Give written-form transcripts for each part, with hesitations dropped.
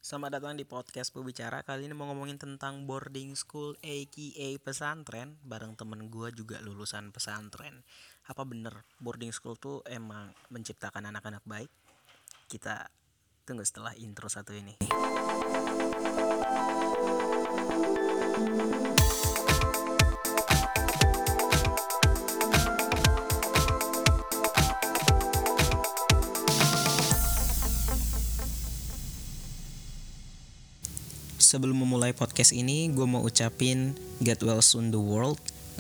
Selamat datang di podcast Pembicara. Kali ini mau ngomongin tentang boarding school aka pesantren. Bareng temen gue juga lulusan pesantren. Apa bener boarding school tuh emang menciptakan anak-anak baik? Kita tunggu setelah intro satu ini. Sebelum memulai podcast ini, gue mau ucapin get well soon the world.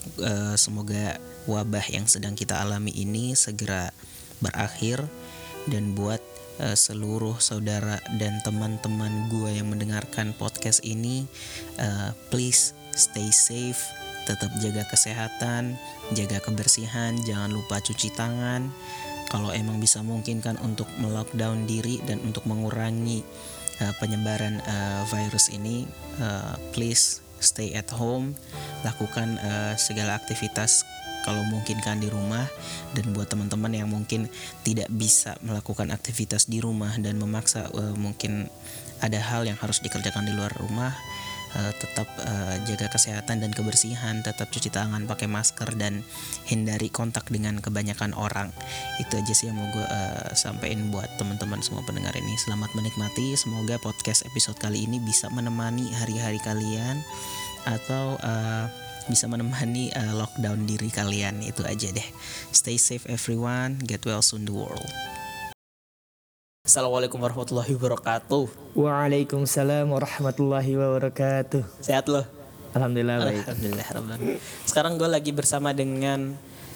Semoga wabah yang sedang kita alami ini segera berakhir. Dan buat seluruh saudara dan teman-teman gue yang mendengarkan podcast ini, please stay safe, tetap jaga kesehatan, jaga kebersihan, jangan lupa cuci tangan. Kalau emang bisa memungkinkan untuk melockdown diri dan untuk mengurangi penyebaran virus ini, please stay at home, lakukan segala aktivitas kalau memungkinkan di rumah. Dan buat teman-teman yang mungkin tidak bisa melakukan aktivitas di rumah dan memaksa mungkin ada hal yang harus dikerjakan di luar rumah, tetap jaga kesehatan dan kebersihan, tetap cuci tangan, pakai masker, dan hindari kontak dengan kebanyakan orang. Itu aja sih yang mau gue sampaikan buat teman-teman semua pendengar ini. Selamat menikmati, semoga podcast episode kali ini bisa menemani hari-hari kalian atau bisa menemani lockdown diri kalian. Itu aja deh. Stay safe everyone, get well soon the world. Assalamualaikum warahmatullahi wabarakatuh. Waalaikumsalam warahmatullahi wabarakatuh. Sehat lo? Alhamdulillah baik. Alhamdulillah. Sekarang gue lagi bersama dengan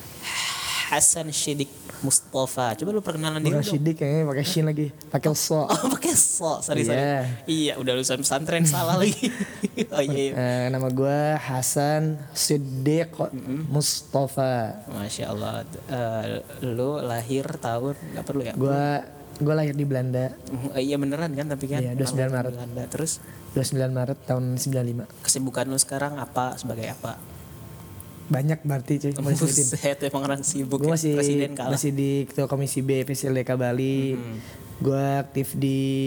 Hasan Syidik Mustafa. Coba lu perkenalan diri Bukan dong. Syidik kayaknya pakai shin lagi, pakai so. Oh, pakai so. Sorry. Iya. Iya, udah lulusan pesantren salah lagi. Oh iya. Nama gue Hasan Syidik Mustafa. Masya Allah. Lu lahir tahun nggak perlu ya? Gue lahir di Belanda. Iya beneran kan, tapi kan. Iya, 29 Maret. Belanda. Terus 29 Maret tahun 95. kesibukan lu sekarang apa, sebagai apa? Banyak berarti cuy, mau disebutin. Buset, emang orang sibuk. Gue ya? Presiden kalah. masih di Ketua Komisi B PSLDK Bali. Gue aktif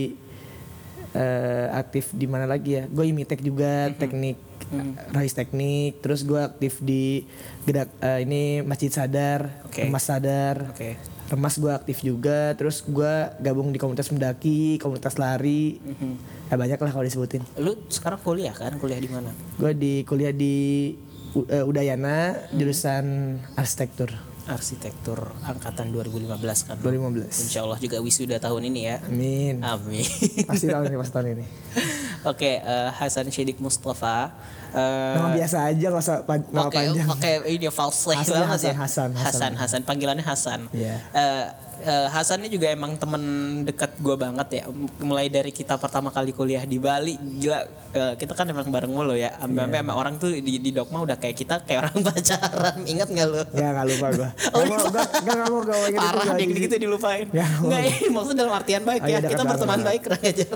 di mana lagi ya? Gue Imitek juga, teknik Rais Teknik. Terus gue aktif di gerak ini Masjid Sadar, Oke. Remas Sadar. Oke. Remas gue aktif juga. Terus gue gabung di komunitas mendaki, komunitas lari. Ya banyak lah kalau disebutin. Lu sekarang kuliah kan? Kuliah di mana? Gue kuliah di Udayana, jurusan arsitektur. Arsitektur angkatan 2015 kan? 2015. Insya Allah juga wisuda tahun ini ya. Amin. Amin. Pasti tahun ini. Oke, Hasan Syidik Mustafa. Nama biasa aja, gak usah nama panjang. Pakai ini false Hasan, banget ya. Hasan. Panggilannya Hasan. Iya. Hasan ini juga emang temen dekat gue banget ya. Mulai dari kita pertama kali kuliah di Bali, gila, kita kan emang bareng mulu ya. Sampai orang tuh di Dogma udah kayak kita kayak orang pacaran. Ingat nggak lo? Ya nggak lupa gue. Gak mau gue inget Parah itu. dikit-dikit dilupain. Ya, Nggak, maksudnya dalam artian baik ya. Iya, Kita dekat berteman banget. baik Rajar.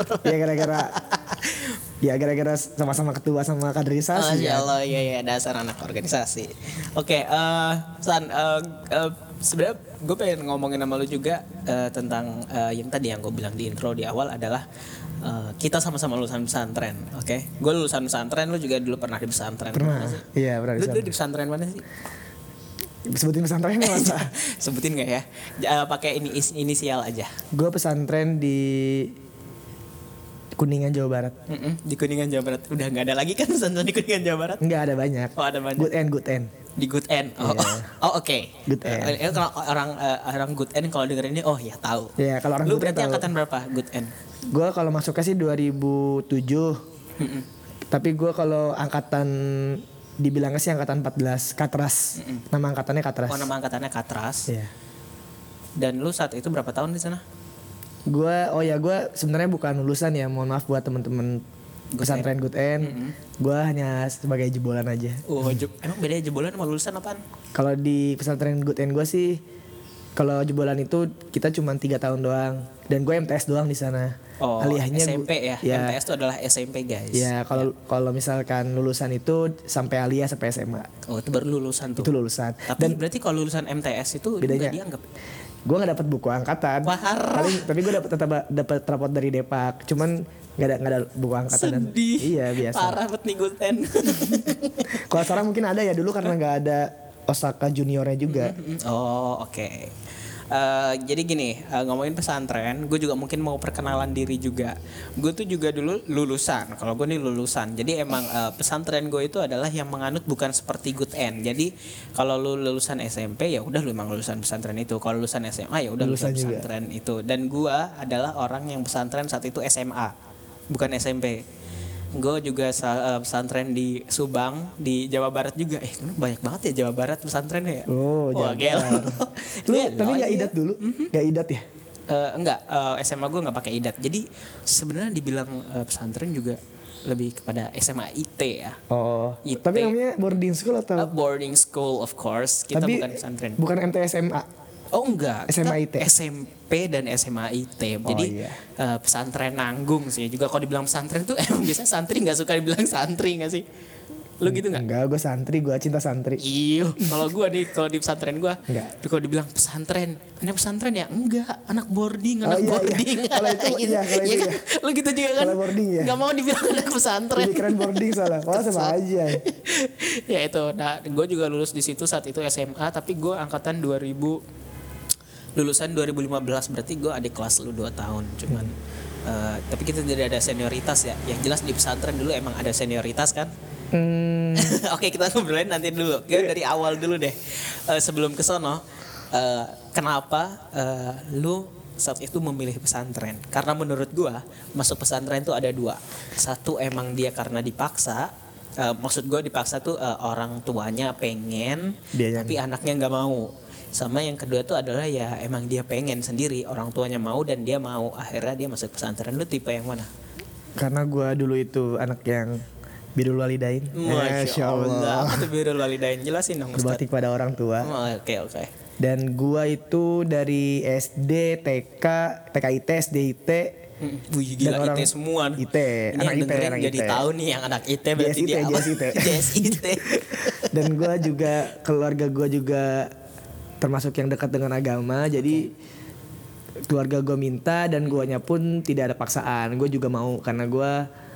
Gara-gara sama-sama ketua sama kaderisasi. Ya Allah, iya dasar anak organisasi. Oke, San, sebenarnya gue pengen ngomongin sama lu juga tentang yang tadi yang gue bilang di intro di awal adalah kita sama-sama lulusan pesantren, oke? Gue lulusan pesantren, lu juga dulu pernah di pesantren. Pernah. Iya pernah di Lu sana. di pesantren mana sih? Sebutin pesantrennya masa? Sebutin nggak ya? Pakai ini inisial aja. Gue pesantren di Kuningan Jawa Barat. Di Kuningan Jawa Barat. Udah nggak ada lagi kan pesantren di Kuningan Jawa Barat? Enggak, ada banyak. Oh, ada banyak. Good end. Di Good End. Oke. Good End. Kalau orang Good End kalau denger ini ya tahu. Iya, kalau orang Lu Good End berarti tahu. angkatan berapa Good End? Gue kalau masuknya sih 2007. Tapi gue kalau angkatan dibilangnya sih angkatan 14, Katras. Nama angkatannya Katras. Oh, nama angkatannya Katras. Iya. Dan lu saat itu berapa tahun di sana? Gue sebenarnya bukan lulusan ya, mohon maaf buat temen-temen pesantren Good End. Gue hanya sebagai jebolan aja. Oh, emang bedanya jebolan sama lulusan apaan? Kalau di pesantren Good End gue sih, kalau jebolan itu kita cuma 3 tahun doang. Dan gue MTS doang di sana. Oh, Aliyahnya SMP ya. MTS itu adalah SMP guys. Ya kalau misalkan lulusan itu sampai aliyah sampai SMA. Oh, itu baru lulusan tuh. Itu lulusan. Tapi berarti kalau lulusan MTS itu bedanya, juga dianggap. Gue nggak dapat buku angkatan. Parah. Tapi gue dapat rapot dari Depak. Cuman nggak ada buku angkatan. Sedih. Iya biasa. Parah banget nih Guten. Kalau sekarang mungkin ada ya, dulu karena nggak ada Osaka juniornya juga. Oh oke. Jadi gini, ngomongin pesantren, gue juga mungkin mau perkenalan diri juga. Gue tuh juga dulu lulusan. Kalau gue nih lulusan. Jadi emang pesantren gue itu adalah yang menganut bukan seperti Good End. Jadi kalau lu lulusan SMP ya udah lu emang lulusan pesantren itu. Kalau lulusan SMA ya udah lulusan pesantren itu. Dan gue adalah orang yang pesantren saat itu SMA, bukan SMP. Gue juga pesantren di Subang di Jawa Barat juga. Banyak banget ya Jawa Barat pesantrennya ya. Oh, wah gila. Lu tapi nggak idat dulu? Nggak idat ya? Enggak, SMA gue nggak pakai idat. Jadi sebenarnya dibilang pesantren juga lebih kepada SMA IT ya. Oh. IT. Tapi namanya boarding school atau? Boarding school of course. Kita tapi bukan pesantren. Bukan MTSMA. Oh enggak, SMA IT. SMP dan SMA IT. Jadi iya. Pesantren nanggung sih. Juga kalau dibilang pesantren tuh emang biasanya santri nggak suka dibilang santri nggak sih? Lu gitu nggak? Enggak, gue santri, gue cinta santri. Iyo, kalau gue nih, kalau di pesantren gue, kalau dibilang pesantren, anak pesantren ya? Enggak, anak boarding, anak boarding. Iya. Kalau itu gitu. iya, kalau itu kan? Lu gitu juga kan? Kalau boarding ya. Gak mau dibilang anak pesantren. Lebih keren boarding soalnya, wah sama aja. Ya itu, nah gue juga lulus di situ saat itu SMA, tapi gue angkatan 2000. Lulusan 2015, berarti gue adik kelas lu 2 tahun cuman tapi kita tidak ada senioritas ya. Yang jelas di pesantren dulu emang ada senioritas kan. Oke, kita ngobrolin nanti dulu. Kita dari awal dulu deh. Sebelum ke sono, kenapa lu saat itu memilih pesantren? Karena menurut gue masuk pesantren tuh ada 2. Satu emang dia karena dipaksa. Maksud gue dipaksa tuh orang tuanya pengen tapi anaknya nggak mau. Sama yang kedua tuh adalah ya emang dia pengen sendiri, orang tuanya mau dan dia mau, akhirnya dia masuk pesantren. Lu tipe yang mana? Karena gue dulu itu anak yang birrul walidain. Masya Allah. Apa tuh birrul walidain? Jelasin dong Ustaz. Berbakti pada orang tua. Oke. Dan gue itu dari SD, TK, TKIT, SDIT. Wih gila IT semua. IT, ini anak yang IT, dengerin anak jadi IT. tahu nih yang anak IT berarti JSIT, dia apa? JSIT. Dan gue juga, keluarga gue juga termasuk yang dekat dengan agama. Jadi keluarga gue minta dan guanya pun tidak ada paksaan. Gue juga mau karena gue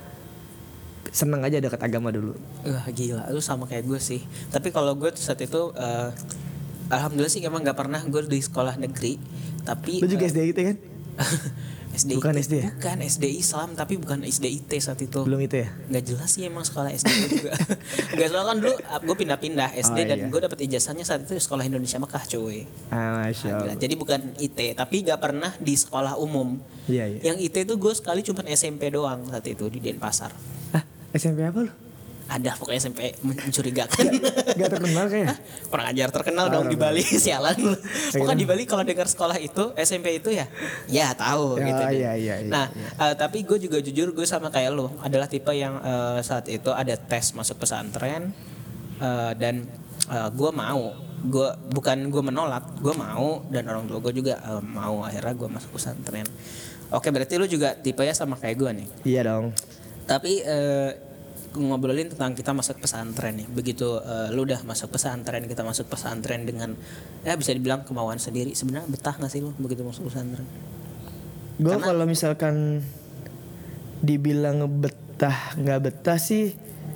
seneng aja dekat agama dulu. Wah gila, lu sama kayak gue sih. Tapi kalau gue saat itu alhamdulillah sih emang gak pernah gue di sekolah negeri. Tapi lu juga SDIT kan? SDIT, bukan SD ya? Bukan SD Islam, tapi bukan SDIT saat itu. Belum itu ya? Nggak jelas sih emang sekolah SD juga. Nggak, soalnya kan dulu gue pindah-pindah SD dan gue dapet ijazahnya saat itu di sekolah Indonesia Mekah cuy. Masya Allah. Jadi bukan IT, tapi nggak pernah di sekolah umum. Iya. Yang IT itu gue sekali cuma SMP doang saat itu di Denpasar. SMP apa lu? Ada pokoknya SMP mencurigakan. Gak terkenal kayaknya. Kurang ajar, terkenal dong di Bali. Sialan lu. Pokoknya di Bali kalau dengar sekolah itu SMP itu ya tahu gitu. Iya. Nah tapi gue juga jujur, gue sama kayak lu adalah tipe yang saat itu ada tes masuk pesantren dan gue mau. Gue bukan gue menolak, gue mau dan orang tua gue juga mau. Akhirnya gue masuk pesantren. Oke, berarti lu juga tipenya sama kayak gue nih. Iya dong. Tapi ngobrolin tentang kita masuk pesantren nih. Begitu lu udah masuk pesantren, kita masuk pesantren dengan ya bisa dibilang kemauan sendiri. Sebenarnya betah gak sih lu begitu masuk pesantren? Gue kalau misalkan dibilang betah nggak betah sih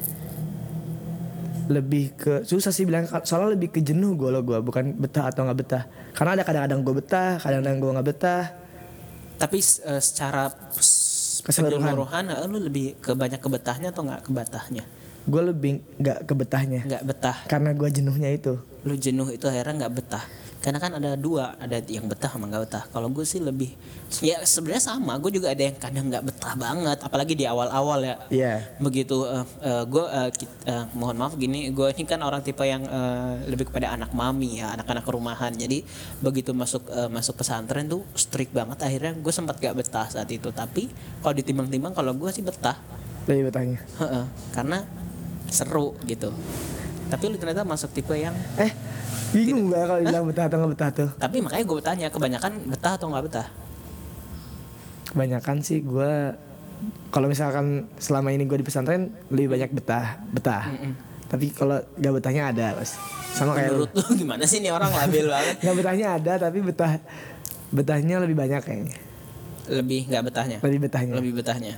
lebih ke susah sih bilang, soalnya lebih ke jenuh gue bukan betah atau nggak betah. Karena ada kadang-kadang gue betah, kadang-kadang gue nggak betah. Tapi secara keseluruhan lu lebih ke banyak kebetahnya atau nggak kebetahnya? Gue lebih nggak kebetahnya. Nggak betah. Karena gue jenuhnya itu. Lu jenuh itu akhirnya nggak betah. Karena kan ada 2, ada yang betah sama nggak betah. Kalau gue sih lebih, ya sebenarnya sama. Gue juga ada yang kadang nggak betah banget, apalagi di awal-awal ya. Iya. Begitu gue mohon maaf gini, gue ini kan orang tipe yang lebih kepada anak mami ya, anak-anak rumahan. Jadi begitu masuk pesantren tuh strict banget. Akhirnya gue sempat gak betah saat itu. Tapi kalau ditimbang-timbang, kalau gue sih betah. Lebih betahnya. Karena seru gitu. Tapi lu ternyata masuk tipe yang bingung gak kalau bilang betah atau gak betah tuh. Tapi makanya gue bertanya, kebanyakan betah atau gak betah? Kebanyakan sih gue, kalau misalkan selama ini gue di pesantren lebih banyak betah. Tapi kalau gak betahnya ada Mas. Sama kayak menurut lu gimana sih nih orang labil banget? Gak betahnya ada, tapi betahnya lebih banyak kayaknya. Lebih nggak betahnya. Lebih betahnya.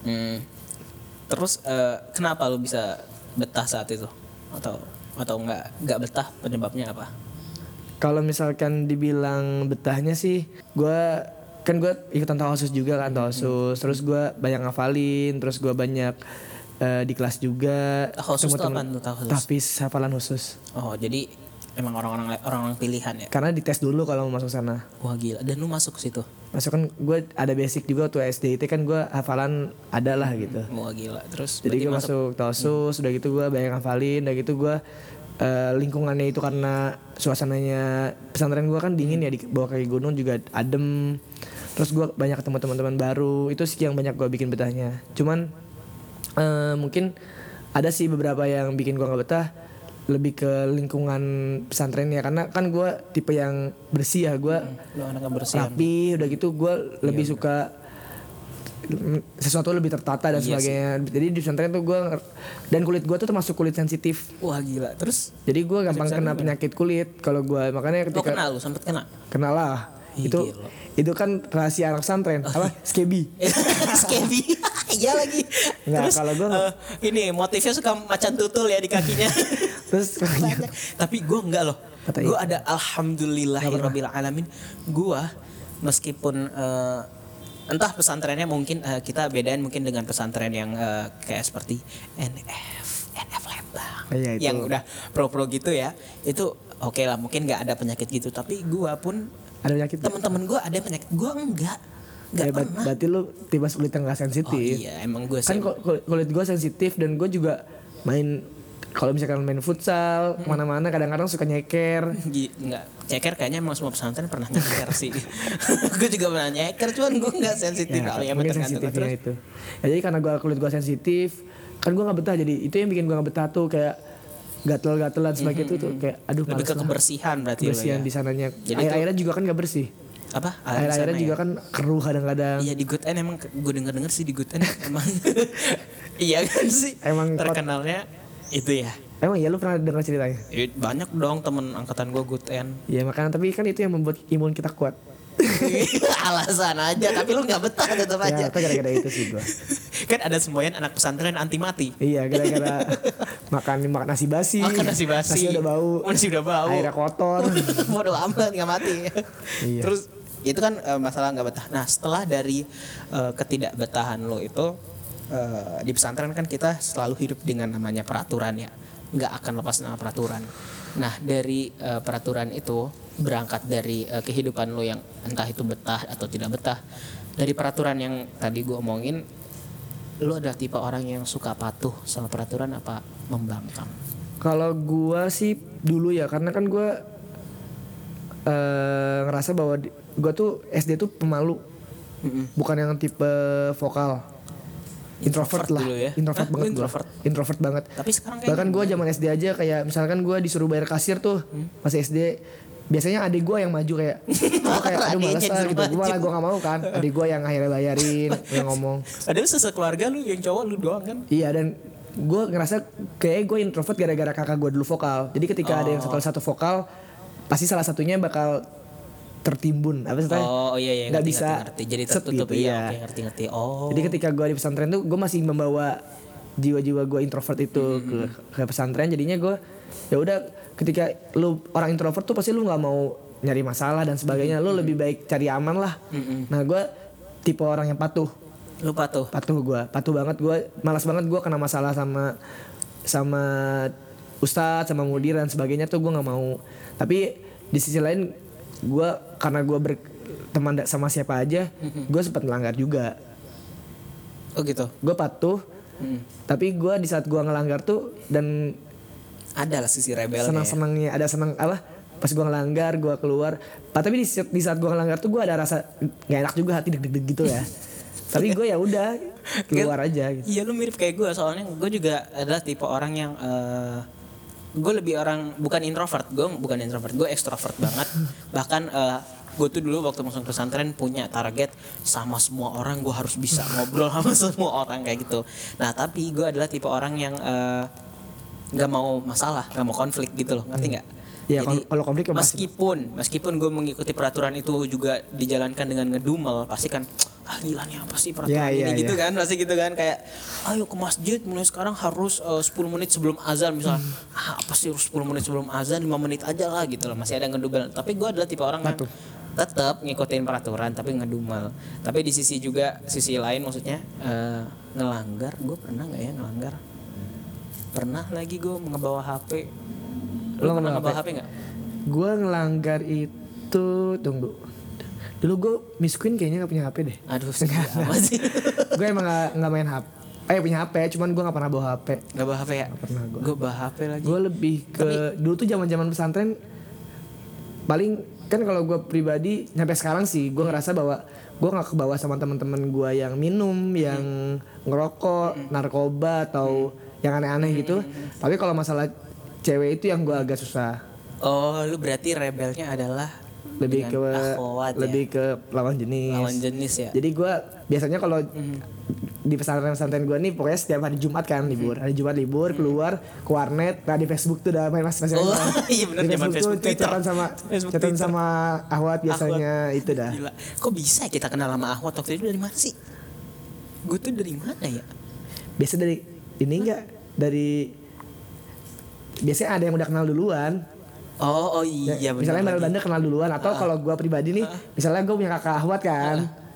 Terus kenapa lu bisa betah saat itu? Atau nggak betah, penyebabnya apa? Kalau misalkan dibilang betahnya sih, gue ikutan Tahosus juga kan, Tahosus. Terus gue banyak ngafalin, terus gue banyak di kelas juga. Tahosus itu apaan tuh, Tahosus? Tahfiz hafalan khusus. Oh, jadi emang orang-orang pilihan ya? Karena dites dulu kalau mau masuk sana. Wah gila, dan lu masuk ke situ? Masuk kan, gue ada basic juga tuh SD itu kan, gue hafalan ada lah gitu. Wah gila, terus jadi gue masuk Tahosus, udah gitu gue banyak ngafalin, udah gitu gue lingkungannya itu karena suasananya pesantren gue kan dingin ya, di bawah kaki gunung juga adem. Terus gue banyak ketemu teman-teman baru, itu sih yang banyak gue bikin betahnya. Cuman mungkin ada sih beberapa yang bikin gue nggak betah, lebih ke lingkungan pesantrennya, karena kan gue tipe yang bersih ya, gue rapi, udah gitu gue lebih suka sesuatu lebih tertata dan sebagainya. Jadi di pesantren tuh gue, dan kulit gue tuh termasuk kulit sensitif. Wah gila, terus? Jadi gue gampang kena penyakit kulit kalau gue, makanya ketika kena, lu sempet kena? Kena lah. Itu kan rahasia anak pesantren. Apa? Skebi. Skebi. Iya lagi. Nggak, terus kalau gue ini motifnya suka macan tutul ya di kakinya. Terus tapi gue enggak loh. Gue ada alhamdulillahirabbil alamin. Gue meskipun entah pesantrennya mungkin kita bedain mungkin dengan pesantren yang kayak seperti NF Lembang, yang udah pro gitu ya, itu oke lah, mungkin nggak ada penyakit gitu. Tapi gue pun ada penyakit. Teman-teman gue ada penyakit, gue enggak pernah. Berarti lu tipe kulit yang nggak sensitif. Oh iya, emang gue kan kulit gue sensitif, dan gue juga kalau misalkan main futsal kemana-mana kadang-kadang suka nyeker. Enggak, nyeker kayaknya emang semua pesantren pernah nyeker sih. Gue juga pernah nyeker, cuman gue nggak sensitif. Ya, mungkin sensitifnya itu. Ya, jadi karena kulit gue sensitif, kan gue nggak betah. Jadi itu yang bikin gue nggak betah tuh, kayak gatel-gatelan sebagainya itu tuh kayak aduh. Lebih ke kebersihan berarti. Kebersihan di sananya. Air-airnya juga kan nggak bersih. Apa? Air-airnya juga kan keruh kadang-kadang. Iya, di Good End emang gue denger sih, di Good End emang iya kan sih. Emang terkenalnya itu ya. Emang iya, lu pernah dengar ceritanya? Banyak dong temen angkatan gue Good End. Iya makanya, tapi kan itu yang membuat imun kita kuat. Alasan aja, tapi lu nggak betah tetap aja. Ya, gara-gara itu sih gue. Kan ada semboyan anak pesantren anti mati. Iya, gara-gara makan nasi basi. Nasi udah bau. Airnya kotor. Bodoh amat, nggak mati. Iya. Terus itu kan masalah nggak betah. Nah, setelah dari ketidakbetahan lo itu, di pesantren kan kita selalu hidup dengan namanya peraturan ya, nggak akan lepas nama peraturan. Nah, dari peraturan itu, berangkat dari kehidupan lo yang entah itu betah atau tidak betah, dari peraturan yang tadi gue omongin, lo adalah tipe orang yang suka patuh sama peraturan apa membangkang? Kalau gue sih dulu ya, karena kan gue ngerasa bahwa gue tuh SD tuh pemalu, bukan yang tipe vokal. Introvert lah dulu ya? Introvert banget. Tapi sekarang bahkan gue zaman SD aja, kayak misalkan gue disuruh bayar kasir tuh masih SD, biasanya adik gue yang maju, kayak aduh males lah gitu. Gue gak mau kan, adik gue yang akhirnya bayarin, yang ngomong. Padahal sekeluarga lu yang cowok lu doang kan? Iya, dan gue ngerasa kayak gue introvert gara-gara kakak gue dulu vokal. Jadi ketika ada yang satu vokal, pasti salah satunya bakal tertimbun, apa sih? Iya, nggak bisa ngerti. Jadi tertutup gitu, ya. Oke, ngerti. Jadi ketika gue di pesantren tuh, gue masih membawa jiwa-jiwa gue introvert itu ke pesantren. Jadinya gue ya udah, ketika lu orang introvert tuh pasti lu nggak mau nyari masalah dan sebagainya. Lu lebih baik cari aman lah. Nah, gue tipe orang yang patuh. Lu patuh? Patuh banget. Gue malas banget gue kena masalah sama ustadz, sama mudir dan sebagainya tuh gue nggak mau. Tapi di sisi lain, gue karena gue berteman sama siapa aja, gue sempat melanggar juga. Oh gitu. Gue patuh, tapi gue di saat gue ngelanggar tuh, dan ada lah sisi rebelnya. Senang-senangnya, ada senang apa? Pas gue ngelanggar, gue keluar. Tapi di saat gue ngelanggar tuh gue ada rasa gak enak juga, hati deg-deg gitu ya. Tapi gue ya udah keluar aja. Gitu. Iya, lu mirip kayak gue, soalnya gue juga adalah tipe orang yang gue lebih orang bukan introvert, gue ekstrovert banget. Bahkan gue tuh dulu waktu masuk pesantren punya target sama semua orang, gue harus bisa ngobrol sama semua orang kayak gitu. Nah, tapi gue adalah tipe orang yang nggak mau masalah, nggak mau konflik gitu loh, ngerti nggak? Ya, kalau konflik meskipun gue mengikuti peraturan itu juga dijalankan dengan ngedumel, pasti kan gila nih apa sih peraturan ini gitu kan, pasti gitu kan, kayak ayo ke masjid mulai sekarang harus 10 menit sebelum azan misalnya. Apa sih 10 menit sebelum azan, 5 menit aja lah gitu lah, masih ada ngedumel. Tapi gue adalah tipe orang yang tetap ngikutin peraturan tapi ngedumel. Tapi di sisi lain maksudnya ngelanggar, gue pernah nggak ya ngelanggar? Pernah lagi gue ngebawa HP. Lo pernah ngebawa HP nggak? Gue ngelanggar itu, tunggu. Dulu gue Miss Queen kayaknya gak punya HP deh. Aduh, apa sih? Gue emang gak main HP. Punya HP, cuman gue gak pernah bawa HP. Gak bawa HP ya? Gak pernah gue. Gue bawa HP lagi. Gue lebih ke dulu tuh zaman pesantren. Paling kan kalau gue pribadi sampai sekarang sih gue ngerasa bahwa gue gak kebawa sama teman-teman gue yang minum, yang ngerokok, narkoba atau yang aneh-aneh gitu. Tapi kalau masalah cewek itu yang gue agak susah. Oh, lu berarti rebelnya adalah lebih ke akhwat, ke lawan jenis ya. Jadi gue biasanya kalau di pesantren gue nih pokoknya setiap hari Jumat kan libur. Hari Jumat libur keluar ke warnet. Nah di Facebook tuh udah main masih iya benar, di Facebook tuh chatan sama akhwat biasanya akhwat. Itu dah. Gila. Kok bisa kita kenal sama akhwat waktu itu, dari mana sih? Gue tuh dari mana ya? Biasa dari ini enggak dari biasanya ada yang udah kenal duluan. Oh iya benar. Misalnya bandel-bandel kenal duluan atau kalau gue pribadi nih, misalnya gue punya kakak akhwat kan.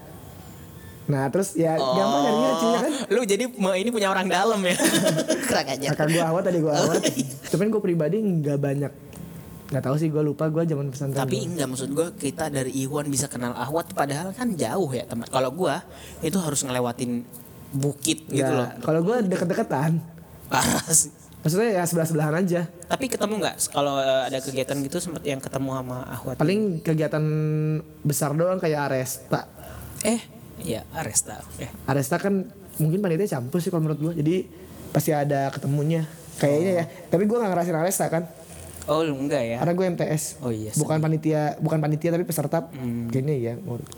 Nah terus ya gampang nyarinya cuy kan. Lu jadi ini punya orang dalam ya. Keren aja. Kakak gue akhwat, tadi gue akhwat. Cuman gue pribadi nggak banyak. Nggak tahu sih, gue lupa, gue zaman pesantren. Tapi enggak, maksud gue kita dari Iwan bisa kenal akhwat padahal kan jauh ya teman. Kalau gue itu harus ngelewatin bukit gitu loh. Kalau gue deket-deketan. Parah sih. Maksudnya ya sebelah-sebelahan aja. Tapi ketemu nggak kalau ada kegiatan gitu seperti yang ketemu sama akhwat? Paling kegiatan besar doang kayak Aresta. Iya Aresta. Aresta kan mungkin panitia campur sih kalau menurut gue. Jadi pasti ada ketemunya kayaknya ya. Tapi gue nggak ngerasain Aresta kan. Oh lu enggak ya? Karena gue MTS. Oh iya. Bukan panitia tapi peserta. Kayaknya ya.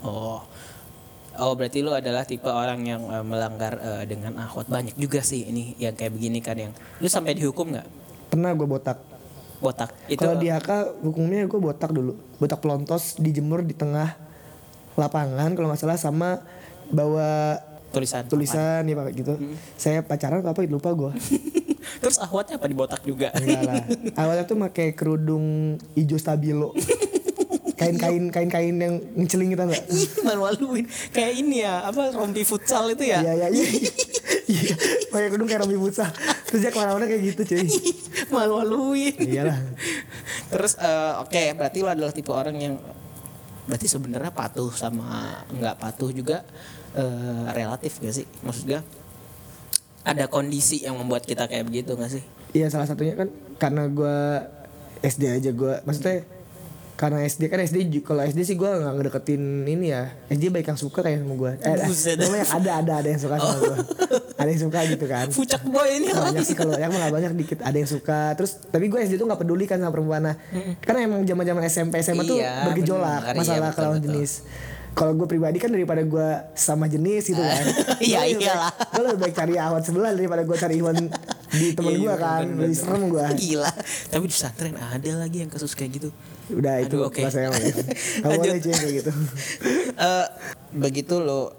Oh berarti lu adalah tipe orang yang melanggar dengan akhwat. Banyak juga sih ini yang kayak begini kan, yang lu sampai dihukum nggak? Pernah gue botak. Itu kalau di HK hukumnya gue botak dulu. Botak pelontos, dijemur di tengah lapangan kalau nggak salah, sama bawa tulisan ya pak gitu. Saya pacaran apa lupa gue. Terus akhwatnya apa dibotak juga? Enggak lah. Awalnya tuh pakai kerudung hijau stabilo. Kain-kain yang ngecelin gitu enggak? Malu-maluin. Kayak ini ya, apa rompi futsal itu ya? Iya. Iya. Pakai kerudung kayak rompi futsal. Terus dia kemana-mana kayak gitu cuy. Malu-maluin. Iyalah. Terus oke, berarti lo adalah tipe orang yang berarti sebenarnya patuh sama nggak patuh juga relatif gak sih? Maksudnya ada kondisi yang membuat kita kayak begitu gak sih? Iya, salah satunya kan karena gue SD aja, gue maksudnya karena SD kalau SD sih gue nggak ngedeketin ini ya. SD baik yang suka kayak sama gue. Ada yang suka sama gue. Ada yang suka gitu kan. Fucak boy ini. Banyak sih, kalau yang nggak banyak dikit. Ada yang suka. Terus tapi gue SD tuh nggak peduli kan sama perempuan. Karena emang zaman SMP SMA tuh bergejolak masalah kelawan jenis. Kalau gue pribadi kan daripada gue sama jenis gitu kan. Iya iyalah. Gue lebih baik cari akhwat sebelah daripada gue cari Iwan di temen gue kan. Lebih serem gue. Gila. Tapi di pesantren ada lagi yang kasus kayak gitu. Udah itu kelas saya ya. Kamu boleh kayak gitu. Begitu lo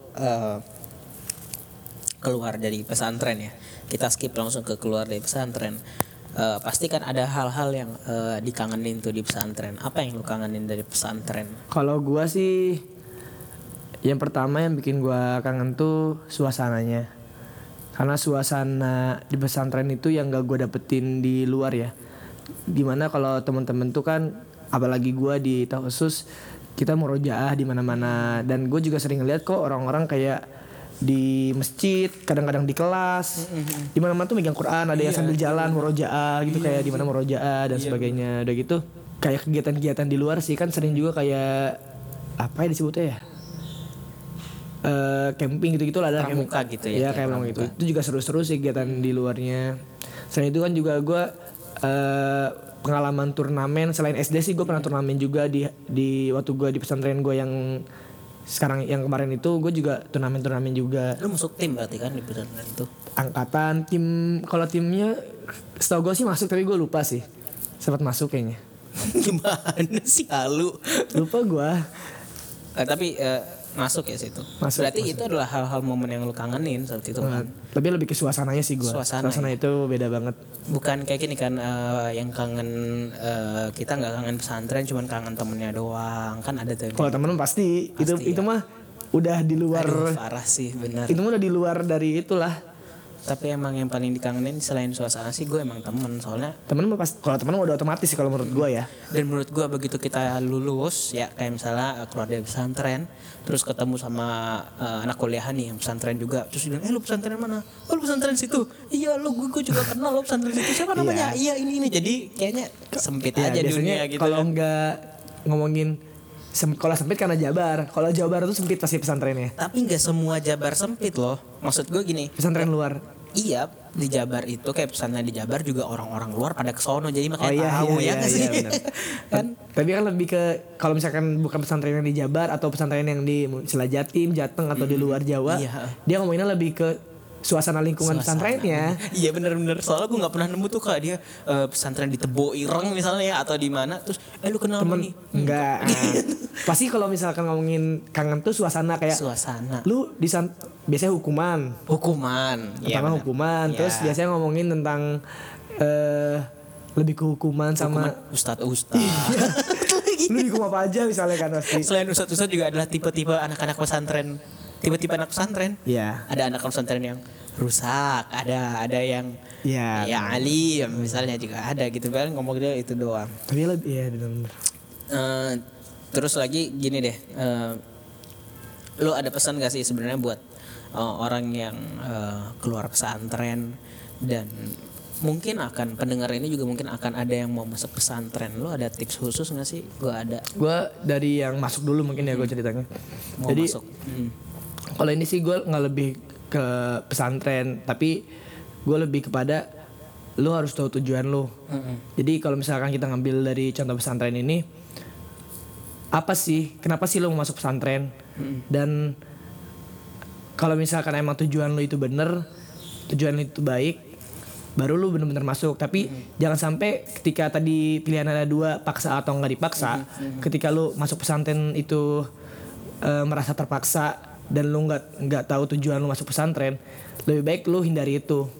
keluar dari pesantren ya. Kita skip langsung ke keluar dari pesantren. Pasti kan ada hal-hal yang dikangenin tuh di pesantren. Apa yang lo kangenin dari pesantren? Kalau gue sih yang pertama yang bikin gue kangen tuh suasananya. Karena suasana di pesantren itu yang gak gue dapetin di luar ya. Dimana kalau teman-teman tuh kan, apalagi gue di khusus kita murojaah di mana-mana, dan gue juga sering ngeliat kok orang-orang kayak di masjid, kadang-kadang di kelas, di mana-mana tuh megang Quran, ada yang sambil jalan murojaah gitu, kayak di mana murojaah dan sebagainya. Udah gitu kayak kegiatan-kegiatan di luar sih kan sering juga kayak apa ya disebutnya ya? Camping gitu-gitu lah, ada pramuka gitu ya. Iya kayak pramuka gitu. Itu juga seru-seru sih kegiatan di luarnya. Selain itu kan juga gue pengalaman turnamen. Selain SD sih gue pernah turnamen juga di waktu gue di pesantren gue yang sekarang, yang kemarin itu gue juga turnamen juga. Lu masuk tim berarti kan di pesantren itu? Angkatan tim, kalau timnya setahu gue sih masuk, tapi gue lupa sih sempat masuk kayaknya. Gimana sih halu? Lupa gue. Tapi masuk ya situ. Masuk, Berarti masuk. itu adalah hal-hal momen yang lu kangenin saat itu kan. Lebih ke suasananya sih gue. Suasana Itu beda banget. Bukan kayak gini kan, yang kangen, kita nggak kangen pesantren, cuman kangen temennya doang kan, ada tuh. Kalau temen pasti itu ya. mah udah di luar. Aduh, parah sih benar. Itu mah udah di luar dari itulah. Tapi emang yang paling dikangenin selain suasana sih gue emang temen, soalnya Temen mah pas, kalau temen mah udah otomatis sih kalau menurut gue ya. dan menurut gue begitu kita lulus ya, kayak misalnya keluar dari pesantren terus ketemu sama anak kuliahan nih yang pesantren juga, terus bilang lu pesantren mana? Oh lu pesantren situ. Iya lu, gue juga kenal lu pesantren situ, siapa namanya? Iya ini, jadi kayaknya sempit Ya, aja biasanya dunia gitu kalau kan. nggak ngomongin kalau sempit karena Jabar. Kalau Jabar itu sempit pasti pesantrennya. Tapi nggak semua Jabar sempit loh, maksud gue gini. Pesantren luar. Iya, di Jabar itu kayak pesantren di Jabar juga orang-orang luar pada kesono, jadi makanya Iya, tahu iya, ya nggak sih? benar. Kan Tapi kan lebih ke kalau misalkan bukan pesantren yang di Jabar atau pesantren yang di misalnya Jatim, Jateng atau di luar Jawa, Iya. dia ngomonginnya lebih ke suasana lingkungan pesantrennya. Iya bener-bener, soalnya gue nggak pernah nemu tuh kayak dia pesantren di Tebo Ireng misalnya atau di mana, terus lu kenal Temen nih? enggak. Pasti kalau misalkan ngomongin kangen tuh suasana kayak Suasana lu biasanya hukuman. hukuman. Iya, Pertama bener. hukuman, Iya. terus biasanya ngomongin tentang lebih ke hukuman sama Ustadz. lu dihukum apa aja misalnya kan pasti. Selain ustadz juga adalah tipe-tipe anak-anak pesantren. Tipe-tipe anak pesantren. Iya. Ada anak pesantren yang rusak, ada yang Iya. ya alim misalnya juga ada gitu kan, ngomongnya itu doang. Tapi lebih ya benar-benar. Terus lagi gini deh, lu ada pesan gak sih sebenarnya buat orang yang keluar pesantren, dan mungkin akan pendengar ini juga mungkin akan ada yang mau masuk pesantren, lu ada tips khusus gak sih? Gue ada. Gue dari yang masuk dulu mungkin ya gue ceritanya. Mau Jadi masuk. kalau ini sih gue nggak lebih ke pesantren, tapi gue lebih kepada lu harus tahu tujuan lu. Jadi kalau misalkan kita ngambil dari contoh pesantren ini, apa sih, kenapa sih lu mau masuk pesantren? Dan kalau misalkan emang tujuan lu itu bener, tujuan lu itu baik, baru lu bener-bener masuk. Tapi jangan sampai ketika tadi pilihan ada dua, paksa atau nggak dipaksa, ketika lu masuk pesantren itu merasa terpaksa dan lu nggak tahu tujuan lu masuk pesantren, lebih baik lu hindari itu.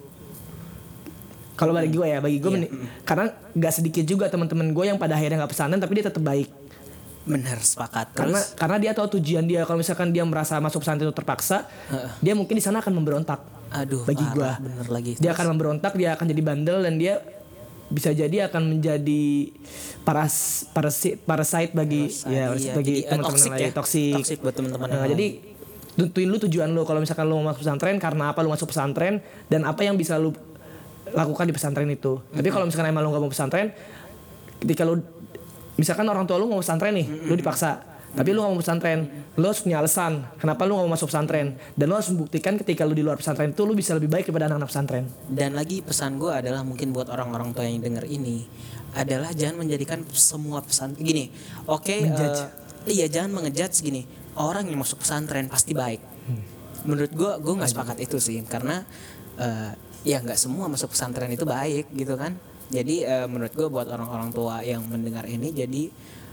Kalau bagi gue ya, karena nggak sedikit juga teman-teman gue yang pada akhirnya nggak pesantren tapi dia tetap baik. Bener, sepakat. Karena dia tahu tujuan dia. Kalau misalkan dia merasa masuk pesantren itu terpaksa, dia mungkin di sana akan memberontak. Aduh, bagi gue, bener lagi. dia akan memberontak, dia akan jadi bandel, dan dia bisa jadi akan menjadi parasite bagi bagi teman-teman yang lain, toksik buat teman-teman. Jadi tentuin lu tujuan lu. Kalau misalkan lu mau masuk pesantren, karena apa lu masuk pesantren dan apa yang bisa lu lakukan di pesantren itu. Tapi kalau misalkan emang lu gak mau pesantren, ketika lu misalkan orang tua lu mau pesantren nih, lu dipaksa, tapi lu gak mau pesantren, lu harus punya alasan kenapa lu gak mau masuk pesantren, dan lu harus membuktikan ketika lu di luar pesantren itu lu bisa lebih baik daripada anak-anak pesantren. Dan lagi pesan gue adalah mungkin buat orang-orang tua yang denger ini adalah jangan menjadikan semua pesantren gini. Iya, jangan mengejudge gini. Orang yang masuk pesantren pasti baik. Menurut gue nggak sepakat itu sih, karena ya nggak semua masuk pesantren itu baik gitu kan. Jadi menurut gue buat orang-orang tua yang mendengar ini, jadi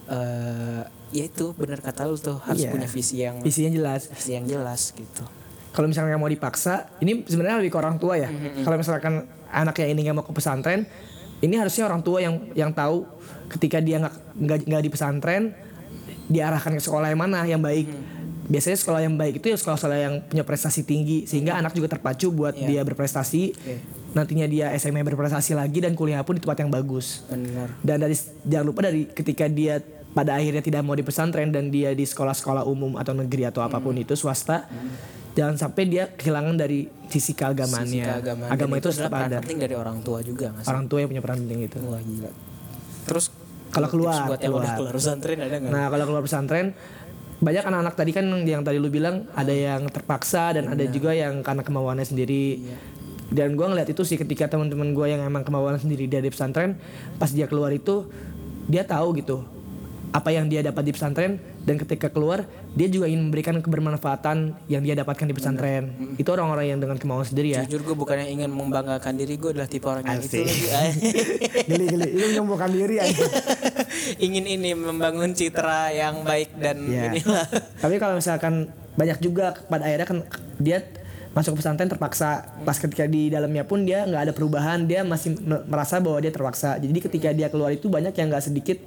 ya itu benar kata lu tuh, harus punya visi yang jelas gitu. Kalau misalnya nggak mau dipaksa, ini sebenarnya lebih ke orang tua ya. Kalau misalkan anaknya ini nggak mau ke pesantren, ini harusnya orang tua yang tahu ketika dia nggak di pesantren, diarahkan ke sekolah yang mana yang baik. Biasanya sekolah yang baik itu ya sekolah-sekolah yang punya prestasi tinggi, sehingga anak juga terpacu buat dia berprestasi. Nantinya dia SMA berprestasi lagi dan kuliah pun di tempat yang bagus. Benar. Dan jangan lupa dari ketika dia pada akhirnya tidak mau di pesantren dan dia di sekolah-sekolah umum atau negeri atau apapun itu swasta, jangan sampai dia kehilangan dari sisi keagamaannya. Agama itu tetap ada. Penting dari orang tua juga nggak sih? Orang tua yang punya peran penting itu. Wah gila. Terus kalau keluar buat yang udah keluar pesantren ada nggak? Nah kalau keluar pesantren, banyak anak-anak tadi kan yang tadi lu bilang, ada yang terpaksa dan ada juga yang karena kemauannya sendiri. Dan gue ngeliat itu sih ketika teman-teman gue yang emang kemauannya sendiri dia di pesantren, pas dia keluar itu dia tahu gitu apa yang dia dapat di pesantren, dan ketika keluar dia juga ingin memberikan kebermanfaatan yang dia dapatkan di pesantren. Itu orang-orang yang dengan kemauan sendiri ya. Jujur gue bukannya ingin membanggakan diri, gue adalah tipe orang yang itu lagi. Geli itu menyombongkan diri aja. ingin ini membangun citra yang baik dan Ya. inilah. Tapi kalau misalkan banyak juga pada akhirnya kan dia masuk ke pesantren terpaksa, pas ketika di dalamnya pun dia nggak ada perubahan, dia masih merasa bahwa dia terpaksa. Jadi ketika dia keluar itu banyak yang nggak sedikit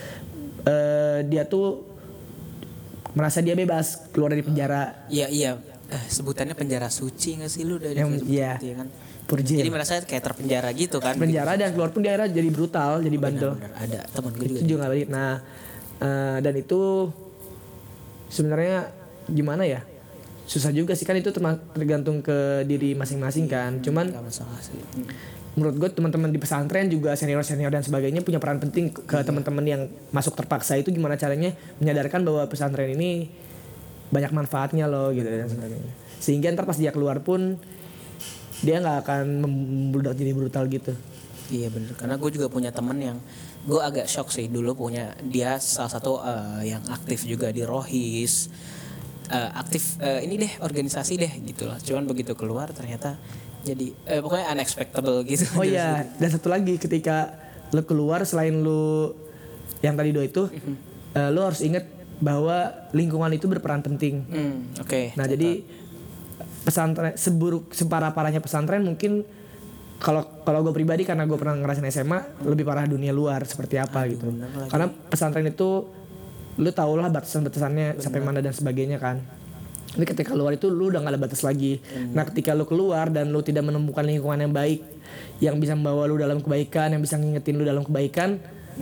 dia tuh merasa dia bebas keluar dari penjara. Iya. Sebutannya penjara suci nggak sih lu dari Yang iya, kan? purjil. Jadi merasa kayak terpenjara gitu kan? Penjara dan keluar pun dia akhirnya jadi brutal, jadi bandel. Benar, ada temen gue juga. Itu juga nggak baik. Nah, dan itu sebenarnya gimana ya? Susah juga sih kan, itu tergantung ke diri masing-masing kan. Cuman Gak masalah sih. menurut gue teman-teman di pesantren juga senior-senior dan sebagainya punya peran penting ke teman-teman yang masuk terpaksa itu, gimana caranya menyadarkan bahwa pesantren ini banyak manfaatnya loh gitu dan sebagainya. Sehingga ntar pas dia keluar pun dia nggak akan membludak jadi brutal gitu. Iya bener, karena gue juga punya temen yang gue agak shock sih, dulu punya dia salah satu yang aktif juga di Rohis, aktif ini deh organisasi deh gitu lah. Cuman begitu keluar ternyata jadi pokoknya unexpectable gitu. Oh iya, dan satu lagi ketika lu keluar selain lu yang tadi itu, lu harus ingat bahwa lingkungan itu berperan penting. Oke. Nah jadi pesantren separah-parahnya pesantren mungkin kalau gue pribadi karena gue pernah ngerasain SMA lebih parah dunia luar seperti apa gitu. Karena pesantren itu lu tau lah batasan-batasannya sampai mana dan sebagainya kan. Tapi ketika keluar itu lu udah gak ada batas lagi. Nah ketika lu keluar dan lu tidak menemukan lingkungan yang baik, yang bisa membawa lu dalam kebaikan, yang bisa ngingetin lu dalam kebaikan,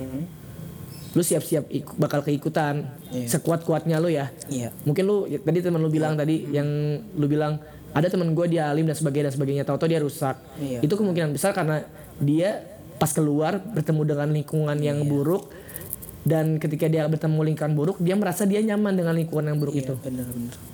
lu siap-siap bakal keikutan. Sekuat-kuatnya lu ya. Mungkin lu tadi teman lu bilang tadi yang lu bilang ada teman gue dia alim dan sebagainya, tahu-tahu dia rusak. Itu kemungkinan besar karena dia pas keluar bertemu dengan lingkungan yang buruk, dan ketika dia bertemu lingkungan buruk dia merasa dia nyaman dengan lingkungan yang buruk itu. Bener.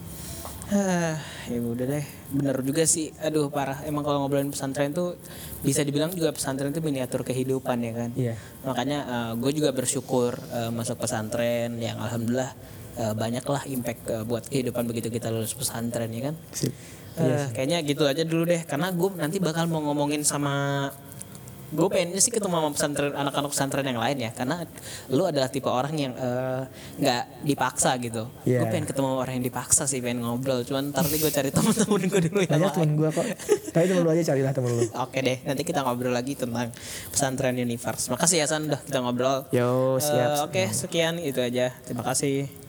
Ya udah deh, bener juga sih. Aduh parah, emang kalau ngobrolin pesantren tuh bisa dibilang juga pesantren itu miniatur kehidupan ya kan. Makanya gue juga bersyukur masuk pesantren yang alhamdulillah banyak lah impact buat kehidupan begitu kita lulus pesantren ya kan. Kayaknya gitu aja dulu deh, karena gue nanti bakal mau ngomongin sama, gue pengennya sih ketemu sama pesantren, anak-anak pesantren yang lain ya, karena lu adalah tipe orang yang nggak dipaksa gitu. Gue pengen ketemu orang yang dipaksa sih, pengen ngobrol. Cuman ntar gue cari temen-temen gue dulu ya. Banyak temen gue kok. Tapi temen lu aja carilah temen lu. Oke deh, nanti kita ngobrol lagi tentang pesantren Universe. Makasih ya San, udah kita ngobrol. Yo siap. Oke, sekian itu aja. Terima kasih.